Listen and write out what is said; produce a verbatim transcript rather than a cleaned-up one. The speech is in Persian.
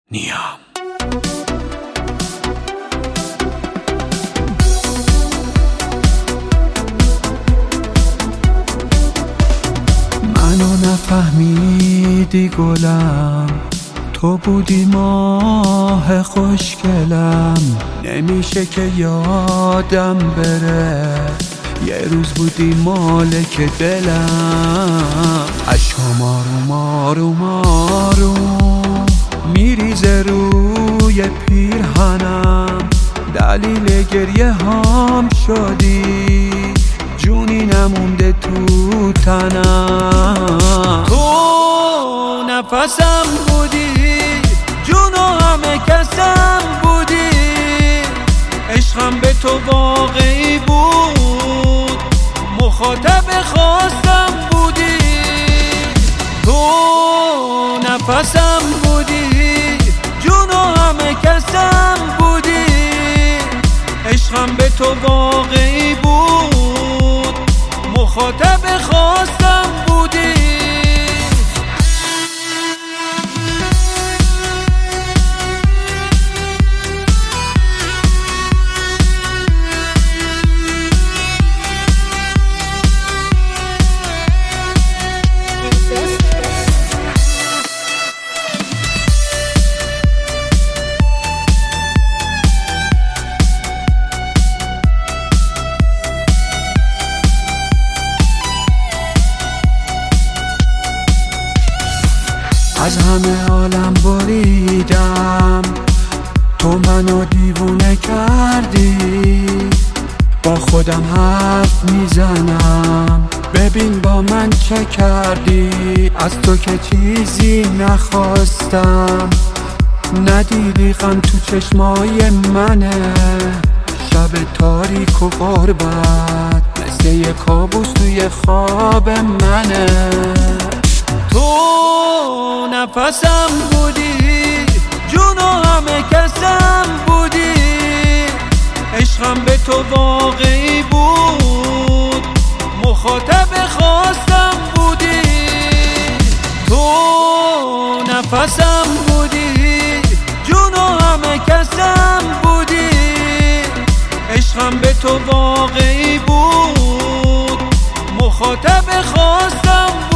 نیام. منو نفهمیدی گلم، تو بودی ماه خوشگلم. نمیشه که یادم بره یه روز بودی مالک دلم. عشقم آروم آروم آروم میریزه روی پیرهنم. دلیل گریه هام شدی، جونی نمونده تو تنم. تو نفسم بودی، جون و همه کسم بودی. عشقم به تو واقعی بود، مخاطب خواستم بودی. تو نفسم بودی، جون و همه کسم بودی. عشقم به تو واقعی بود، مخاطب خواستم بودی. از همه عالم بریدم، تو منو دیوونه کردی. با خودم حرف میزنم، ببین با من چه کردی. از تو که چیزی نخواستم، ندیدی غم تو چشمای منه. شب تاریک و غربت مثل یه کابوس توی خواب منه. تو نفسم بودی، جون و همه کسم بودی. عشقم به تو واقعی بود، مخاطب خواستم بودی. تو نفسم بودی، جون و همه کسم بودی. عشقم به تو واقعی بود، مخاطب خواستم بودی.